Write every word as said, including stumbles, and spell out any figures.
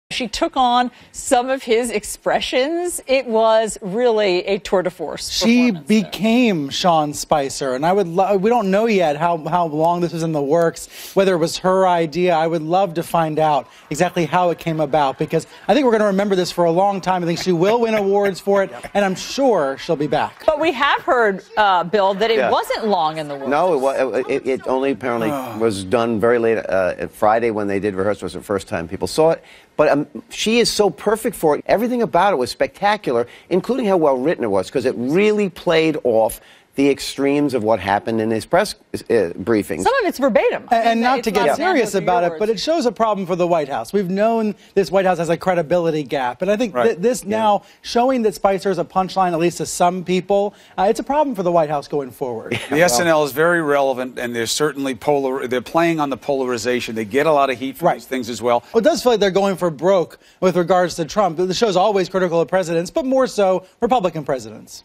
She took on some of his expressions. It was really a tour de force. She became there. Sean Spicer, and I would. Lo- we don't know yet how how long this was in the works, whether it was her idea. I would love to find out exactly how it came about, because I think we're going to remember this for a long time. I think she will win awards for it, and I'm sure she'll be back. But we have heard, uh, Bill, that it yeah. wasn't long in the works. No, it, it, it only apparently was done very late uh, Friday when they did rehearsal. Was the first time people saw it. But um, she is so perfect for it. Everything about it was spectacular, including how well written it was, because it really played off the extremes of what happened in his press uh, briefings. Some of it's verbatim. And, and not to get serious about it, but it shows a problem for the White House. We've known this White House has a credibility gap. And I think right. th- this yeah. now showing that Spicer is a punchline, at least to some people, uh, it's a problem for the White House going forward. The well, S N L is very relevant, and they're certainly polar. They're playing on the polarization. They get a lot of heat from right. these things as well. Well, it does feel like they're going for broke with regards to Trump. The show's always critical of presidents, but more so Republican presidents.